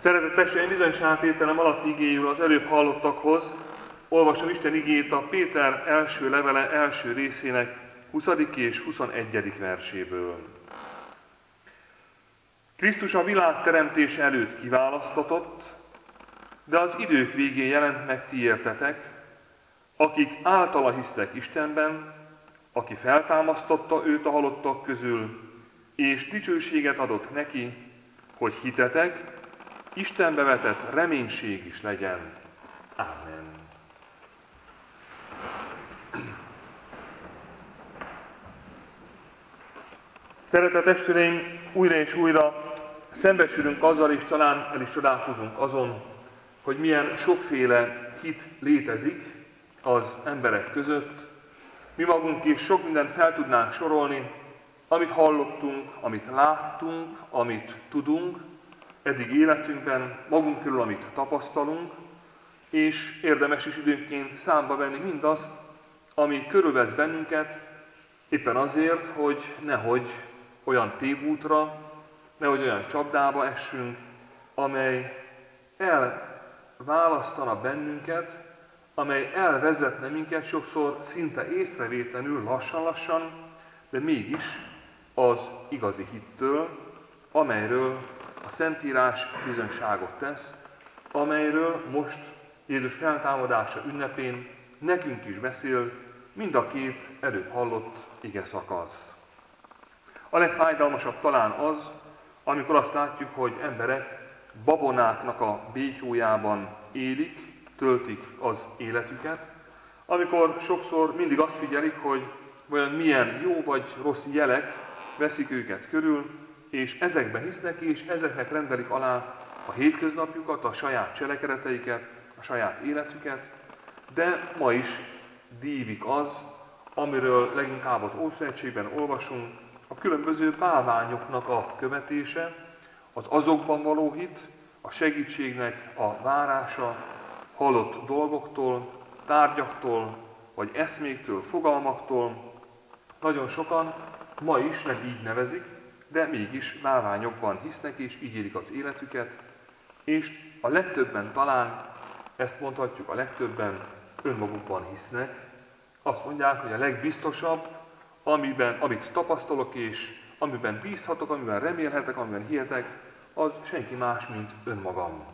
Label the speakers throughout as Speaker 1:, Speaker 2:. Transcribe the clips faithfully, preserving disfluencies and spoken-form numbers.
Speaker 1: Szeretett testvéreim, bizonyságtételem alapigéjül az előbb hallottakhoz olvasom Isten igéjét a Péter első levele első részének huszadik és huszonegyedik verséből. Krisztus a világ teremtése előtt kiválasztatott, de az idők végén jelent meg ti értetek, akik általa hisztek Istenben, aki feltámasztotta őt a halottak közül, és dicsőséget adott neki, hogy hitetek, Istenbe vetett reménység is legyen. Ámen. Szeretett testvéreim, újra és újra szembesülünk azzal, és talán el is csodálkozunk azon, hogy milyen sokféle hit létezik az emberek között. Mi magunk is sok mindent fel tudnánk sorolni, amit hallottunk, amit láttunk, amit tudunk, eddig életünkben, magunk körül, amit tapasztalunk, és érdemes is időnként számba venni mindazt, ami körülvesz bennünket, éppen azért, hogy nehogy olyan tévútra, nehogy olyan csapdába essünk, amely elválasztana bennünket, amely elvezetne minket sokszor szinte észrevétlenül, lassan-lassan, de mégis az igazi hittől, amelyről a Szentírás bizonyságot tesz, amelyről most Jézus feltámadása ünnepén nekünk is beszél mind a két előbb hallott ige szakasz. A legfájdalmasabb talán az, amikor azt látjuk, hogy emberek babonáknak a bélyójában élik, töltik az életüket, amikor sokszor mindig azt figyelik, hogy vajon milyen jó vagy rossz jelek veszik őket körül, és ezekben hisznek, és ezeknek rendelik alá a hétköznapjukat, a saját cselekedeteiket, a saját életüket, de ma is dívik az, amiről leginkább az Ószövetségben olvasunk, a különböző bálványoknak a követése, az azokban való hit, a segítségnek a várása, hallott dolgoktól, tárgyaktól, vagy eszméktől, fogalmaktól. Nagyon sokan ma is nem így nevezik, de mégis bálványokban hisznek, és így élik az életüket, és a legtöbben talán, ezt mondhatjuk, a legtöbben önmagukban hisznek. Azt mondják, hogy a legbiztosabb, amiben, amit tapasztalok, és amiben bízhatok, amiben remélhetek, amiben hihetek, az senki más, mint önmagam.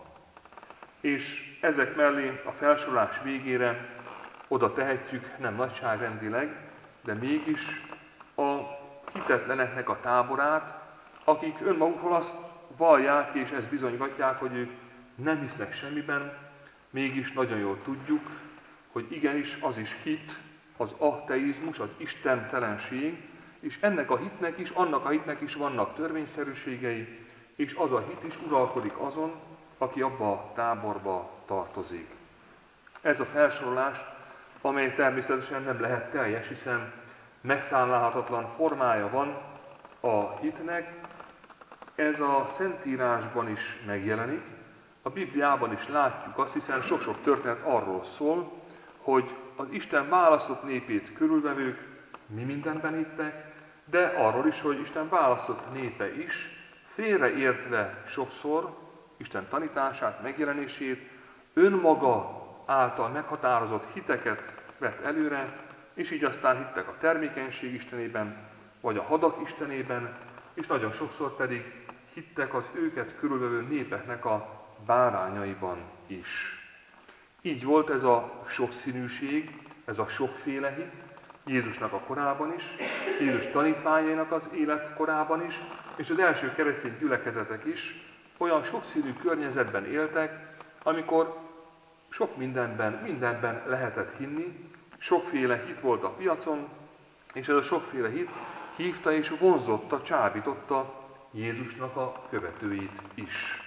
Speaker 1: És ezek mellé a felsorolás végére oda tehetjük, nem nagyságrendileg, de mégis a hitetleneknek a táborát, akik önmagukról azt vallják, és ezt bizonygatják, hogy ők nem hisznek semmiben, mégis nagyon jól tudjuk, hogy igenis az is hit, az ateizmus, az istentelenség, és ennek a hitnek is, annak a hitnek is vannak törvényszerűségei, és az a hit is uralkodik azon, aki abba a táborba tartozik. Ez a felsorolás, amely természetesen nem lehet teljes, hiszen megszámlálhatatlan formája van a hitnek, ez a Szentírásban is megjelenik, a Bibliában is látjuk azt, hiszen sok-sok történet arról szól, hogy az Isten választott népét körülvevők mi mindenben hittek, de arról is, hogy Isten választott népe is, félreértve sokszor Isten tanítását, megjelenését, önmaga által meghatározott hiteket vett előre, és így aztán hittek a termékenység istenében, vagy a hadak istenében, és nagyon sokszor pedig hittek az őket körülvevő népeknek a bárányaiban is. Így volt ez a sokszínűség, ez a sokféle hit Jézusnak a korában is, Jézus tanítványainak az életkorában is, és az első keresztény gyülekezetek is olyan sokszínű környezetben éltek, amikor sok mindenben, mindenben lehetett hinni, sokféle hit volt a piacon, és ez a sokféle hit hívta és vonzotta, csábította Jézusnak a követőit is.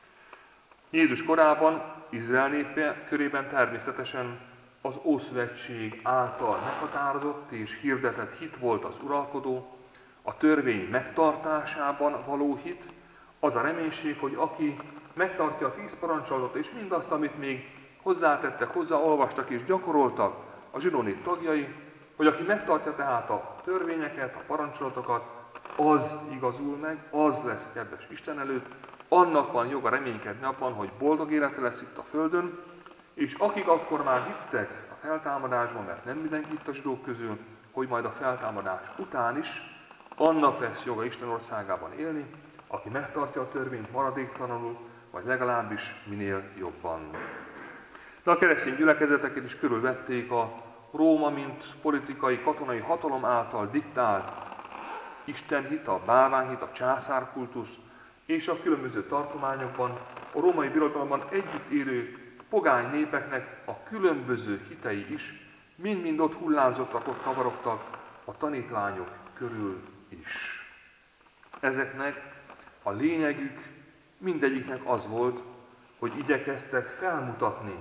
Speaker 1: Jézus korában, Izrael népe körében természetesen az Ószövetség által meghatározott és hirdetett hit volt az uralkodó, a törvény megtartásában való hit, az a reménység, hogy aki megtartja a tíz parancsolatot és mindazt, amit még hozzátettek, hozzáolvastak és gyakoroltak a zsidó nép tagjai, hogy aki megtartja tehát a törvényeket, a parancsolatokat, az igazul meg, az lesz kedves Isten előtt, annak van joga reménykedni abban, hogy boldog élete lesz itt a földön, és akik akkor már hittek a feltámadásban, mert nem mindenki itt a zsidók közül, hogy majd a feltámadás után is annak lesz joga Isten országában élni, aki megtartja a törvényt maradéktalanul, vagy legalábbis minél jobban. De a keresztény gyülekezeteket is körülvették a Róma, mint politikai, katonai hatalom által diktált istenhit, a bálványhit, a császárkultusz, és a különböző tartományokban, a római birodalomban együtt élő pogány népeknek a különböző hitei is mind-mind ott hullámzottak, ott kavarogtak a tanítványok körül is. Ezeknek a lényegük mindegyiknek az volt, hogy igyekeztek felmutatni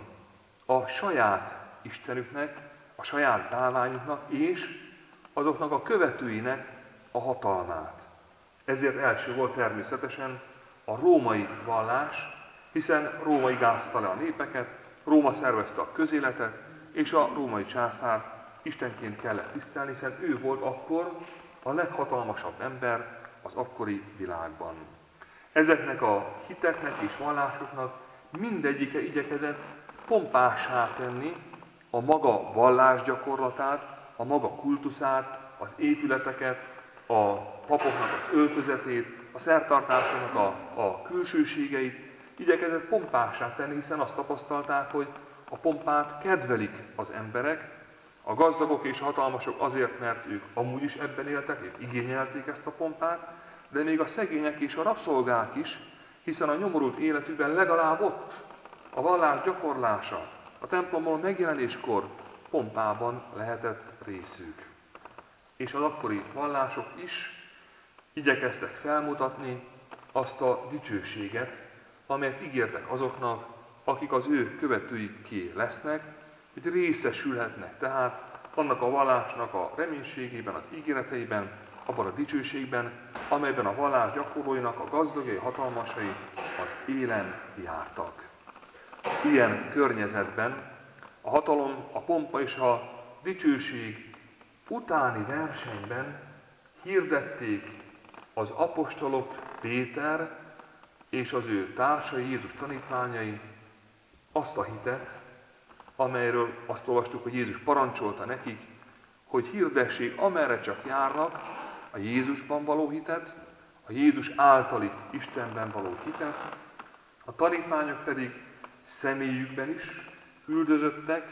Speaker 1: a saját istenüknek, a saját bálványuknak és azoknak a követőinek a hatalmát. Ezért első volt természetesen a római vallás, hiszen Róma igázta le a népeket, Róma szervezte a közéletet, és a római császárt istenként kellett tisztelni, hiszen ő volt akkor a leghatalmasabb ember az akkori világban. Ezeknek a hiteknek és vallásoknak mindegyike igyekezett pompássá tenni a maga vallásgyakorlatát, a maga kultuszát, az épületeket, a papoknak az öltözetét, a szertartásoknak a, a külsőségeit, igyekezett pompássá tenni, hiszen azt tapasztalták, hogy a pompát kedvelik az emberek, a gazdagok és hatalmasok azért, mert ők amúgy is ebben éltek, ők igényelték ezt a pompát, de még a szegények és a rabszolgák is, hiszen a nyomorult életükben legalább ott a vallás gyakorlása, a templomból megjelenéskor pompában lehetett részük. És az akkori vallások is igyekeztek felmutatni azt a dicsőséget, amelyet ígértek azoknak, akik az ő követőiké lesznek, hogy részesülhetnek tehát annak a vallásnak a reménységében, az ígéreteiben, abban a dicsőségben, amelyben a vallás gyakorlóinak a gazdagai, hatalmasai az élen jártak. Ilyen környezetben a hatalom, a pompa és a dicsőség utáni versenyben hirdették az apostolok, Péter és az ő társai, Jézus tanítványai azt a hitet, amelyről azt olvastuk, hogy Jézus parancsolta nekik, hogy hirdessék, amerre csak járnak, a Jézusban való hitet, a Jézus általi Istenben való hitet, a tanítványok pedig személyükben is üldözöttek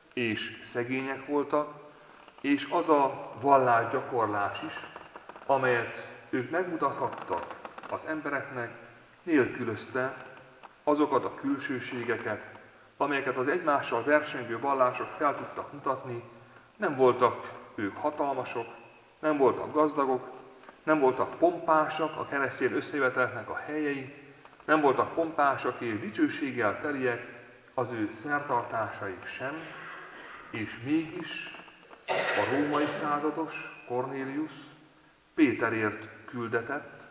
Speaker 1: és szegények voltak, és az a vallásgyakorlás is, amelyet ők megmutathattak az embereknek, nélkülözte azokat a külsőségeket, amelyeket az egymással versengő vallások fel tudtak mutatni. Nem voltak ők hatalmasok, nem voltak gazdagok, nem voltak pompásak a keresztény összejöveteleknek a helyei, nem voltak pompásak és dicsőséggel teliek az ő szertartásaik sem, és mégis a római százados Kornélius Péterért küldetett,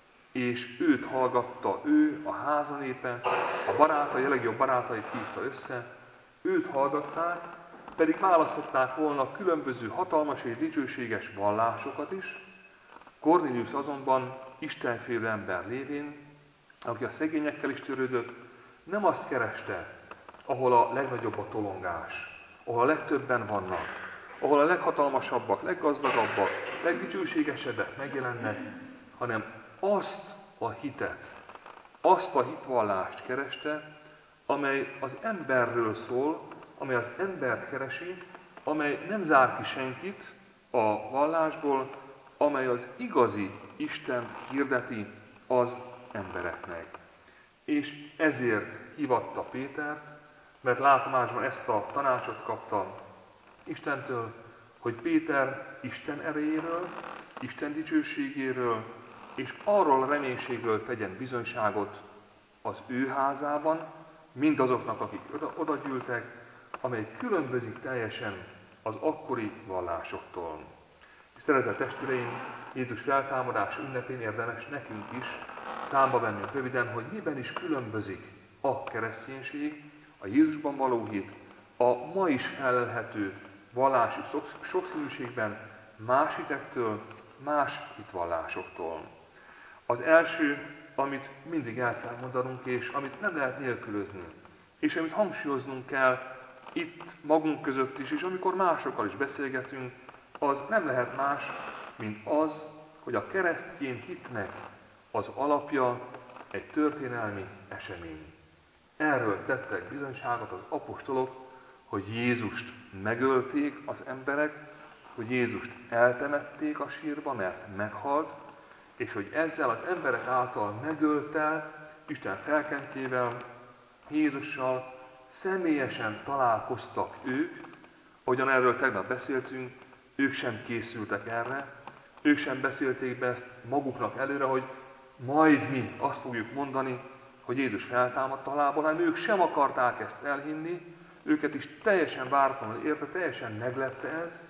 Speaker 1: és őt hallgatta, ő, a házanépe, a barátai, a legjobb barátait hívta össze, őt hallgatták, pedig választották volna különböző hatalmas és dicsőséges vallásokat is. Kornélius azonban istenfélő ember lévén, aki a szegényekkel is törődött, nem azt kereste, ahol a legnagyobb a tolongás, ahol a legtöbben vannak, ahol a leghatalmasabbak, leggazdagabbak, legdicsőségesebbek megjelennek, hanem azt a hitet, azt a hitvallást kereste, amely az emberről szól, amely az embert keresi, amely nem zár ki senkit a vallásból, amely az igazi Istent hirdeti az embereknek. És ezért hívatta Pétert, mert látomásban ezt a tanácsot kapta Istentől, hogy Péter Isten erejéről, Isten dicsőségéről, és arról a reménységről tegyen bizonyságot az ő házában, mindazoknak, akik oda, oda gyűltek, amely különbözik teljesen az akkori vallásoktól. Szeretett testvéreim, Jézus feltámadás ünnepén érdemes nekünk is számba vennünk röviden, hogy miben is különbözik a kereszténység, a Jézusban való hit, a ma is felelhető vallási sokszínűségben más hitektől, más hitvallásoktól. Az első amit mindig el kell mondanunk, és amit nem lehet nélkülözni. És amit hangsúlyoznunk kell itt magunk között is, és amikor másokkal is beszélgetünk, az nem lehet más, mint az, hogy a keresztény hitnek az alapja egy történelmi esemény. Erről tettek bizonyságot az apostolok, hogy Jézust megölték az emberek, hogy Jézust eltemették a sírba, mert meghalt, és hogy ezzel az emberek által megöltel, Isten felkentével, Jézussal személyesen találkoztak ők, ahogyan erről tegnap beszéltünk, ők sem készültek erre, ők sem beszélték be ezt maguknak előre, hogy majd mi azt fogjuk mondani, hogy Jézus feltámadt a halálból, hanem ők sem akarták ezt elhinni, őket is teljesen váratlanul érte, teljesen meglepte ez,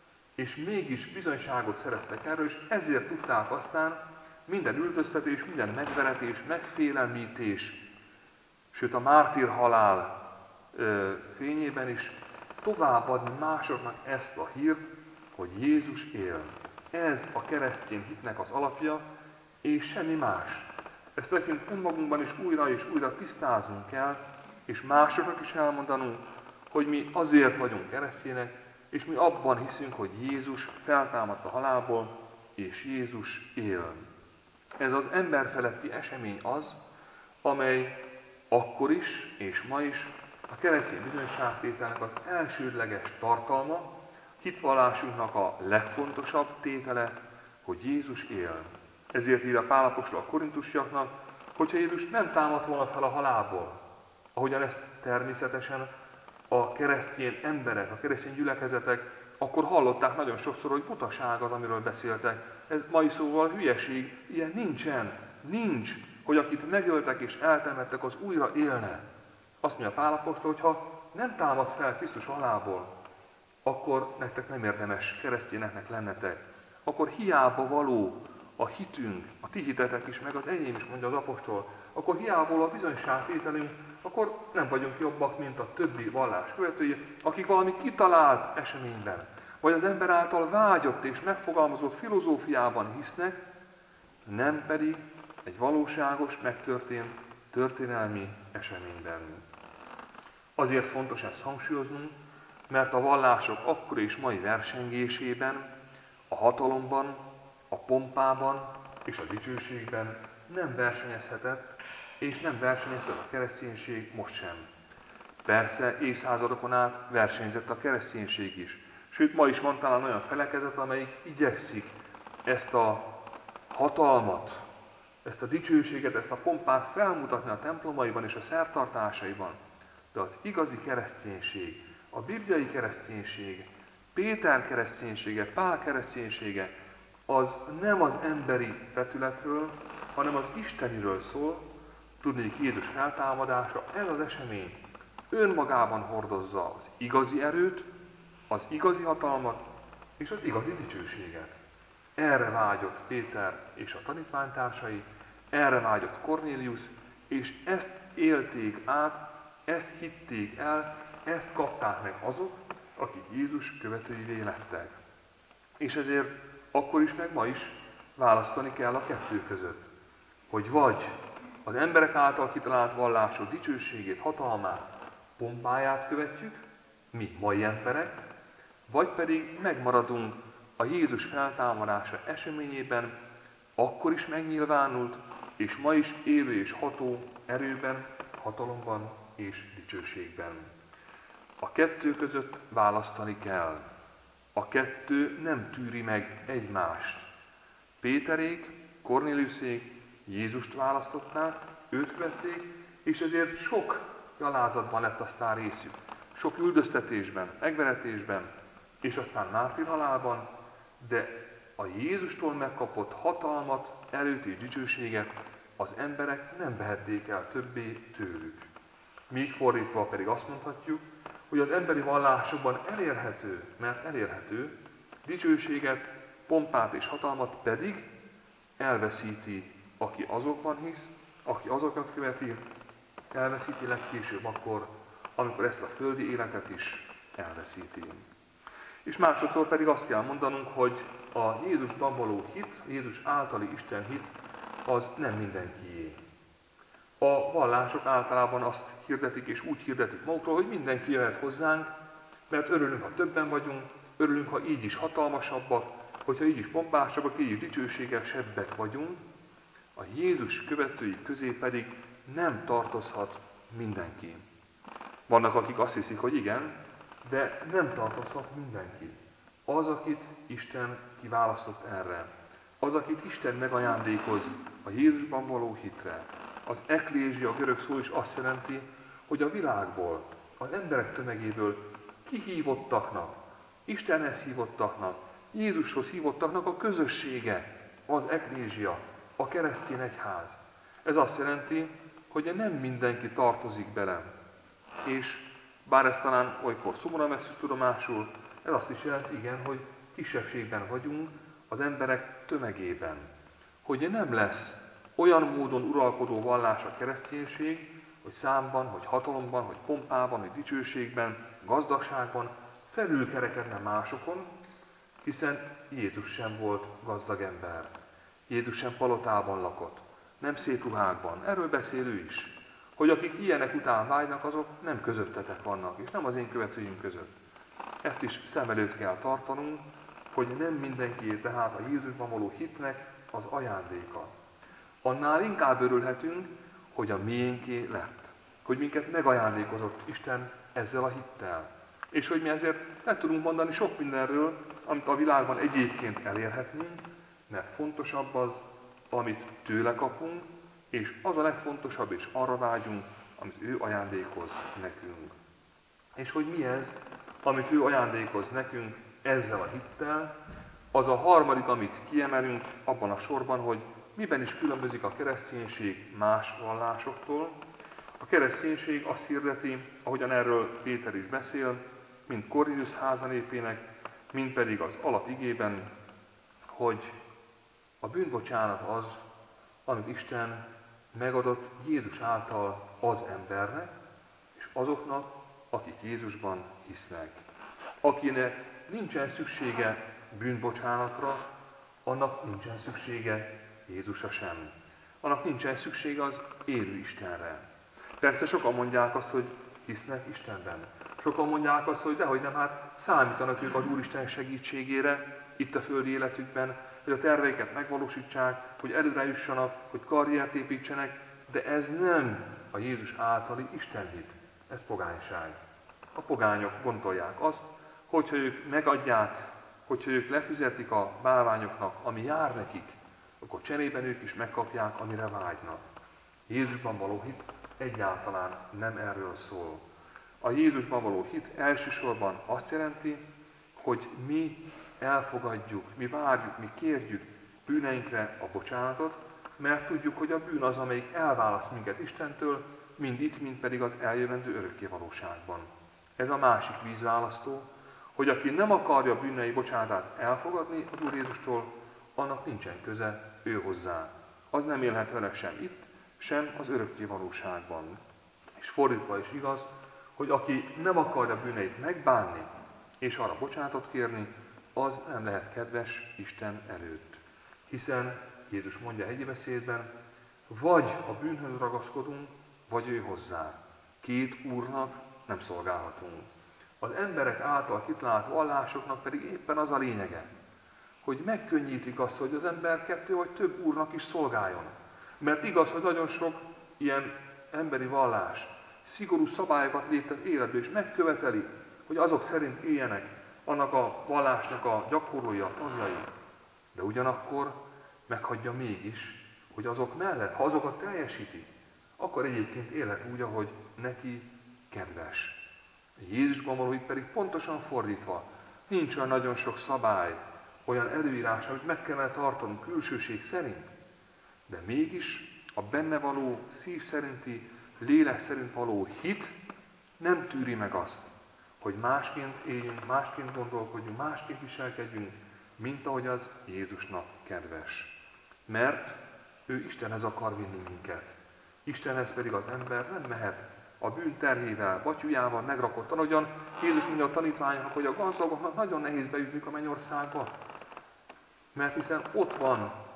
Speaker 1: és mégis bizonyságot szereztek erről, és ezért tudták aztán minden üldöztetés, minden megveretés, megfélemlítés, sőt a mártír halál ö, fényében is továbbadni másoknak ezt a hírt, hogy Jézus él. Ez a keresztény hitnek az alapja, és semmi más. Ezt nekünk önmagunkban is újra és újra tisztáznunk kell, és másoknak is elmondanunk, hogy mi azért vagyunk keresztjének, és mi abban hiszünk, hogy Jézus feltámadt a halálból, és Jézus él. Ez az emberfeletti esemény az, amely akkor is, és ma is a keresztény bizonyságtételnek az elsődleges tartalma, hitvallásunknak a legfontosabb tétele, hogy Jézus él. Ezért ír a Pál apostol a korintusiaknak, hogyha Jézus nem támadt volna fel a halálból, ahogyan ezt természetesen a keresztény emberek, a keresztény gyülekezetek akkor hallották nagyon sokszor, hogy butaság az, amiről beszéltek. Ez mai szóval hülyeség, ilyen nincsen, nincs, hogy akit megöltek és eltemettek, az újra élne. Azt mondja Pál apostol, hogy ha nem támad fel Krisztus halából, akkor nektek nem érdemes keresztényeknek lennetek. Akkor hiába való a hitünk, a ti hitetek is, meg az enyém is, mondja az apostol, akkor hiába való a bizonyságtételünk, akkor nem vagyunk jobbak, mint a többi vallás követői, akik valami kitalált eseményben, vagy az ember által vágyott és megfogalmazott filozófiában hisznek, nem pedig egy valóságos, megtörtént történelmi eseményben. Azért fontos ezt hangsúlyoznunk, mert a vallások akkori és mai versengésében, a hatalomban, a pompában és a dicsőségben nem versenyezhetett, és nem versenyezhet a kereszténység most sem. Persze évszázadokon át versenyzett a kereszténység is. Sőt, ma is van talán olyan felekezet, amelyik igyekszik ezt a hatalmat, ezt a dicsőséget, ezt a pompát felmutatni a templomaiban és a szertartásaiban. De az igazi kereszténység, a bibliai kereszténység, Péter kereszténysége, Pál kereszténysége, az nem az emberi vetületről, hanem az isteniről szól. Tudnék, Jézus feltámadása, ez az esemény önmagában hordozza az igazi erőt, az igazi hatalmat és az igazi dicsőséget. Erre vágyott Péter és a tanítványtársai, erre vágyott Kornélius, és ezt élték át, ezt hitték el, ezt kapták meg azok, akik Jézus követőivé lettek. És ezért akkor is, meg ma is választani kell a kettő között, hogy vagy az emberek által kitalált vallások dicsőségét, hatalmát, pompáját követjük, mi mai emberek, vagy pedig megmaradunk a Jézus feltámadása eseményében, akkor is megnyilvánult, és ma is élő és ható erőben, hatalomban és dicsőségben. A kettő között választani kell. A kettő nem tűri meg egymást. Péterék, Kornéliusék Jézust választották, őt követték, és ezért sok gyalázatban lett aztán részük. Sok üldöztetésben, megveretésben, és aztán mártírhalálban, de a Jézustól megkapott hatalmat, erőt és dicsőséget az emberek nem vehették el többé tőlük. Míg fordítva pedig azt mondhatjuk, hogy az emberi vallásokban elérhető, mert elérhető, dicsőséget, pompát és hatalmat pedig elveszíti, aki azokban hisz, aki azokat követi, elveszíti legkésőbb akkor, amikor ezt a földi életet is elveszíti. És másodszor pedig azt kell mondanunk, hogy a Jézusban való hit, Jézus általi Isten hit, az nem mindenkié. A vallások általában azt hirdetik és úgy hirdetik magukról, hogy mindenki jöhet hozzánk, mert örülünk, ha többen vagyunk, örülünk, ha így is hatalmasabbak, hogyha így is pompásabbak, így is dicsőségesebbek vagyunk. A Jézus követői közé pedig nem tartozhat mindenki. Vannak, akik azt hiszik, hogy igen, de nem tartozhat mindenki. Az, akit Isten kiválasztott erre, az, akit Isten megajándékoz a Jézusban való hitre. Az eklézsia, a görög szó is azt jelenti, hogy a világból, az emberek tömegéből kihívottaknak, Istenhez hívottaknak, Jézushoz hívottaknak a közössége, az eklézsia, a keresztény egyház. Ez azt jelenti, hogy nem mindenki tartozik bele. És bár ezt talán olykor szomorúan vesszük tudomásul, ez azt is jelenti, igen, hogy kisebbségben vagyunk az emberek tömegében. Hogy nem lesz olyan módon uralkodó vallás a kereszténység, hogy számban, hogy hatalomban, hogy pompában, hogy dicsőségben, gazdagságban felülkerekedne másokon, hiszen Jézus sem volt gazdag ember. Jézus sem palotában lakott, nem szép ruhákban. Erről beszél ő is, hogy akik ilyenek után vágynak, azok nem közöttetek vannak, és nem az én követőim között. Ezt is szem előtt kell tartanunk, hogy nem mindenkié tehát a Jézusban való hitnek az ajándéka. Annál inkább örülhetünk, hogy a miénké lett, hogy minket megajándékozott Isten ezzel a hittel. És hogy mi ezért meg tudunk mondani sok mindenről, amit a világban egyébként elérhetnénk, mert fontosabb az, amit tőle kapunk, és az a legfontosabb, és arra vágyunk, amit ő ajándékoz nekünk. És hogy mi ez, amit ő ajándékoz nekünk ezzel a hittel, az a harmadik, amit kiemelünk abban a sorban, hogy miben is különbözik a kereszténység más vallásoktól. A kereszténység azt hirdeti, ahogyan erről Péter is beszél, mind Kornéliusz házanépének, mind pedig az alapigében, hogy a bűnbocsánat az, amit Isten megadott Jézus által az embernek, és azoknak, akik Jézusban hisznek. Akinek nincsen szüksége bűnbocsánatra, annak nincsen szüksége Jézusra sem. Annak nincsen szüksége az élő Istenre. Persze sokan mondják azt, hogy hisznek Istenben. Sokan mondják azt, hogy dehogy nem, hát számítanak ők az Úristen segítségére itt a földi életükben, hogy a terveiket megvalósítsák, hogy előre jussanak, hogy karriert építsenek, de ez nem a Jézus általi istenhit. Ez pogányság. A pogányok gondolják azt, hogyha ők megadják, hogyha ők lefizetik a bálványoknak, ami jár nekik, akkor cserében ők is megkapják, amire vágynak. Jézusban való hit egyáltalán nem erről szól. A Jézusban való hit elsősorban azt jelenti, hogy mi elfogadjuk, mi várjuk, mi kérjük bűneinkre a bocsánatot, mert tudjuk, hogy a bűn az, amelyik elválaszt minket Istentől, mind itt, mind pedig az eljövendő örökké valóságban. Ez a másik vízválasztó, hogy aki nem akarja bűnei bocsánatát elfogadni az Úr Jézustól, annak nincsen köze ő hozzá. Az nem élhet vele sem itt, sem az örökké valóságban. És fordítva is igaz, hogy aki nem akarja bűneit megbánni, és arra bocsánatot kérni, az nem lehet kedves Isten előtt. Hiszen Jézus mondja egy beszédben, vagy a bűnhöz ragaszkodunk, vagy ő hozzá. Két úrnak nem szolgálhatunk. Az emberek által kitalált vallásoknak pedig éppen az a lényege, hogy megkönnyítik azt, hogy az ember kettő vagy több úrnak is szolgáljon. Mert igaz, hogy nagyon sok ilyen emberi vallás szigorú szabályokat léptet életbe, és megköveteli, hogy azok szerint éljenek annak a vallásnak a gyakorlói, a tagjai. De ugyanakkor meghagyja mégis, hogy azok mellett, ha azokat teljesíti, akkor egyébként élhet úgy, ahogy neki kedves. Jézusban való itt pedig pontosan fordítva, nincs olyan nagyon sok szabály, olyan előírás, amit meg kellene tartanunk külsőség szerint, de mégis a benne való szív szerinti, lélek szerint való hit nem tűri meg azt, hogy másként éljünk, másként gondolkodjunk, másként viselkedjünk, mint ahogy az Jézusnak kedves. Mert ő Istenhez akar vinni minket. Istenhez pedig az ember nem mehet a bűn terhével, batyujával megrakottan, ahogyan Jézus mondja a tanítványoknak, hogy a gazdagoknak nagyon nehéz bejutni a mennyországba. Mert hiszen ott van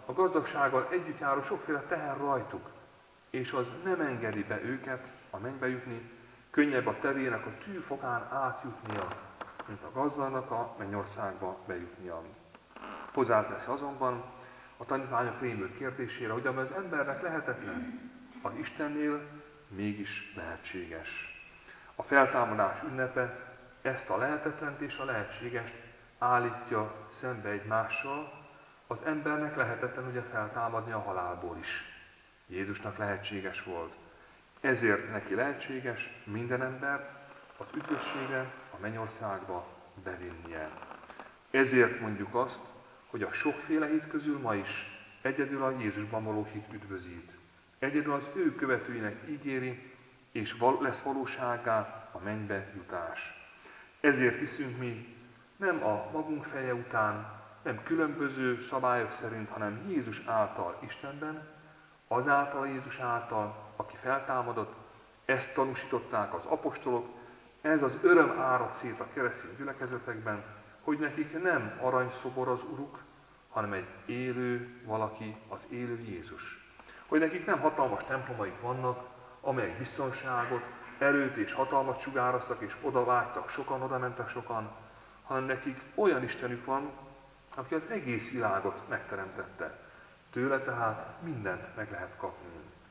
Speaker 1: a gazdagsággal együtt járó sokféle teher rajtuk, és az nem engedi be őket a mennybe jutni, könnyebb a tevének a tűfokán átjutnia, mint a gazdagnak a mennyországba bejutnia. Hozzáteszi azonban a tanítványok rémült kérdésére, hogy ami az embernek lehetetlen, az Istennél mégis lehetséges. A feltámadás ünnepe ezt a lehetetlent és a lehetségest állítja szembe egymással. Az embernek lehetetlen ugye feltámadni a halálból is. Jézusnak lehetséges volt. Ezért neki lehetséges minden embert az üdvösségre, a mennyországba bevinnie. Ezért mondjuk azt, hogy a sokféle hit közül ma is egyedül a Jézusban való hit üdvözít. Egyedül az ő követőinek ígéri, és val- lesz valósággá a mennybe jutás. Ezért hiszünk mi nem a magunk feje után, nem különböző szabályok szerint, hanem Jézus által Istenben, azáltal Jézus által, aki feltámadott, ezt tanúsították az apostolok, ez az öröm árad szét a keresztény gyülekezetekben, hogy nekik nem aranyszobor az Uruk, hanem egy élő valaki, az élő Jézus. Hogy nekik nem hatalmas templomaik vannak, amelyek biztonságot, erőt és hatalmat sugároztak, és oda vágytak sokan, oda mentek sokan, hanem nekik olyan Istenük van, aki az egész világot megteremtette. Tőle tehát mindent meg lehet kapni.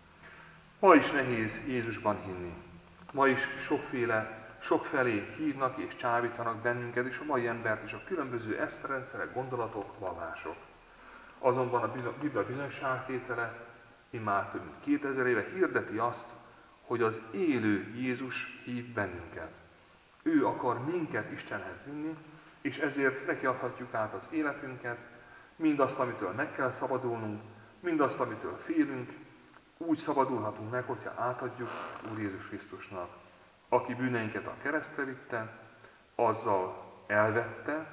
Speaker 1: Ma is nehéz Jézusban hinni. Ma is sokféle, sokfelé hívnak és csábítanak bennünket, és a mai embert is a különböző eszmerendszerek, gondolatok, vallások. Azonban a Biblia bizonyságtétele immár több mint kétezer éve hirdeti azt, hogy az élő Jézus hív bennünket. Ő akar minket Istenhez vinni, és ezért neki adhatjuk át az életünket, mindazt, amitől meg kell szabadulnunk, mindazt, amitől félünk, úgy szabadulhatunk meg, hogyha átadjuk Úr Jézus Krisztusnak, aki bűneinket a keresztre vitte, azzal elvette,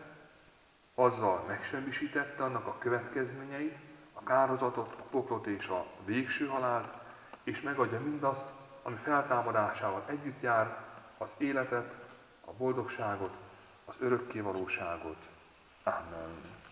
Speaker 1: azzal megsemmisítette annak a következményeit, a kározatot, a poklot és a végső halált, és megadja mindazt, ami feltámadásával együtt jár, az életet, a boldogságot, az örökké valóságot. Amen.